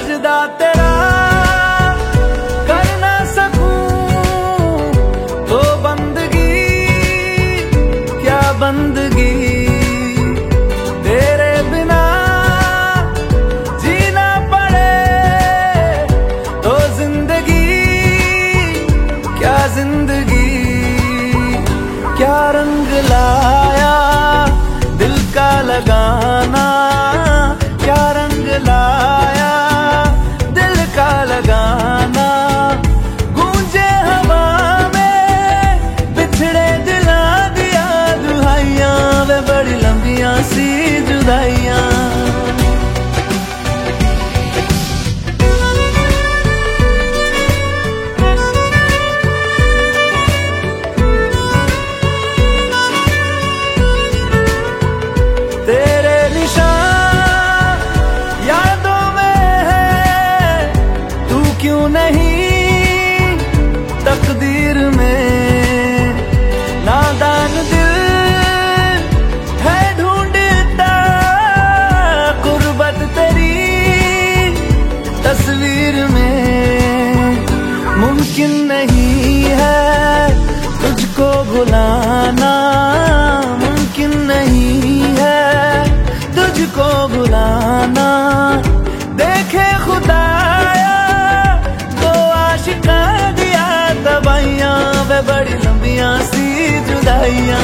सजदा तेरा कर ना सकूं तो बंदगी क्या बंदगी, तेरे बिना जीना पड़े तो जिंदगी क्या जिंदगी। क्या रंग लाया दिल का लगाना, क्या रंग लाया दिल का लगाना। गूंजे हवा में बिछड़े दिला दिया दुहाइयां, वे बड़ी लंबियां सी जुदाइयां। तेरे निशान यादों में है, तू क्यों नहीं तकदीर में। नादान दिल है ढूंढता गुर्बत तेरी तस्वीर में। मुमकिन नहीं है तुझको भुलाना, मुमकिन नहीं है तुझको भुलाना। देखे खुदाया तो आशिका दिया दवाइयां, वे बड़ी लंबियां सी जुदाइयां।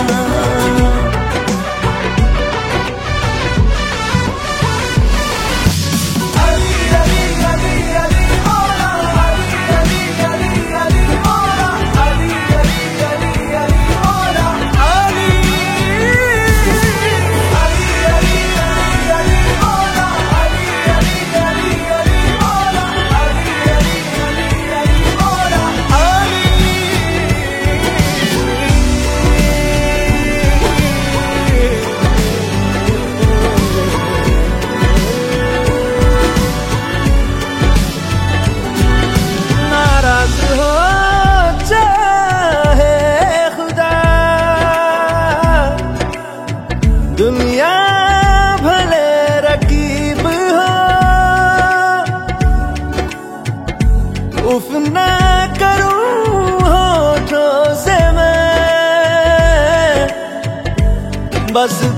दुनिया भले रकीब हो, उफ ना करूं होठों से मैं, बस